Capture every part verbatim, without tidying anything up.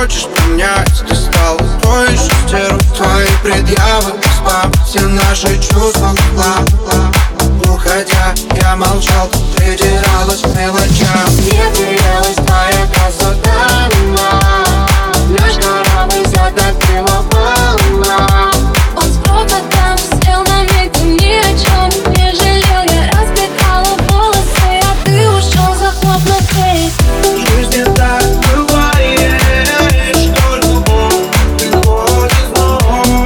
хочешь понять, ты стал той шестерок. Твои предъявы, спам, все наши чувства в хлам. Уходя, я молчал, ты придиралась к мелочам. Мне терялась твоя красота, наш корабль затопила волна. Он с проводом сел на миг, ты ни о чем не жалел. Я разбегала волосы, а ты ушел, захлопнув дверь. В жизни так бывает, что любовь приходит снова.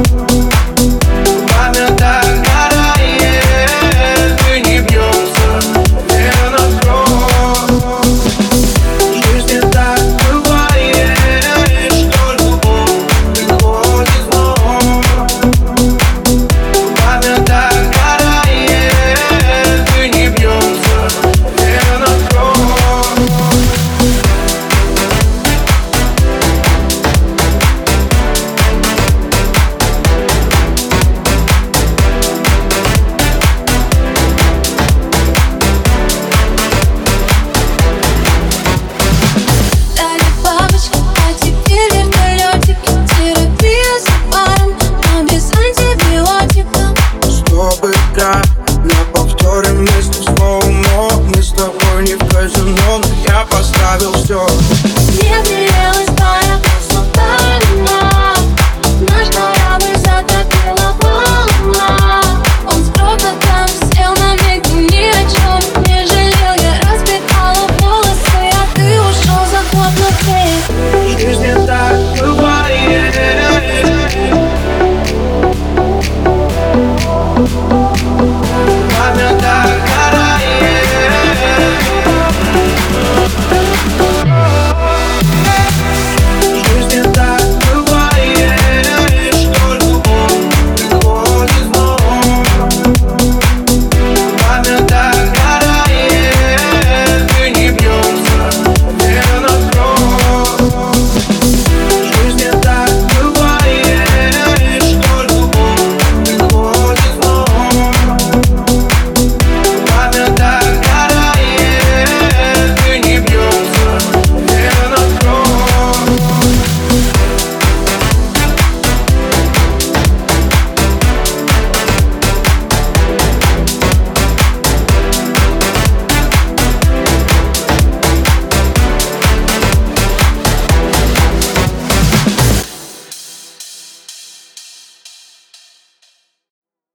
Пламя так горает, и не бьется вена кровь. В жизни так бывает, что любовь приходит снова. Пламя так горает, и не бьется вена кровь. Дали бабочки, а теперь вертолетики. Терапия за паром, но без антибиотиков. Стоп, игра, на повторе вместе